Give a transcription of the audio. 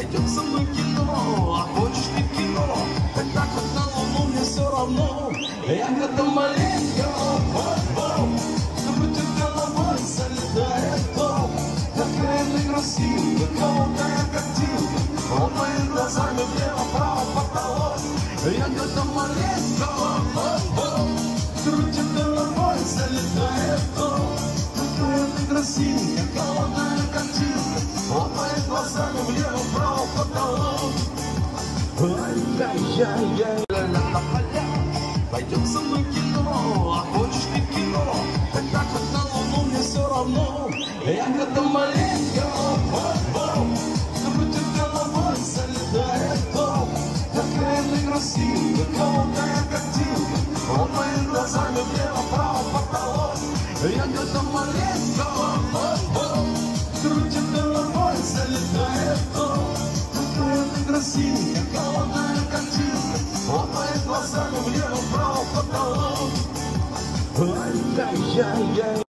Пойдем со мной в кино, а хочешь ты в кино? Тогда хоть на луну, мне все равно. Ягода малинка, крутит головой, залетает дом. Такая ты красивая, колотая картинка. Он моими глазами влево-вправо потолок. Ягода малинка, крутит головой, залетает дом. Такая ты красивая, колотая картинка. Он моими глазами влево-вправо потолок. Ай-яй-яй-яй, ля-ля-ля, пойдем со мной в кино, а хочешь ты в кино? Тогда хоть на луну, мне все равно. Ягода малинка, крутит головой, залетает дом. Такая ты красивая, колотая картинка. Он моими глазами влево-вправо потолок. Ягода малинка, крутит головой, залетает дом. Такая ты красивая, колотая картинка. Он моими глазами влево-вправо потолок. Ай-яй-яй-яй.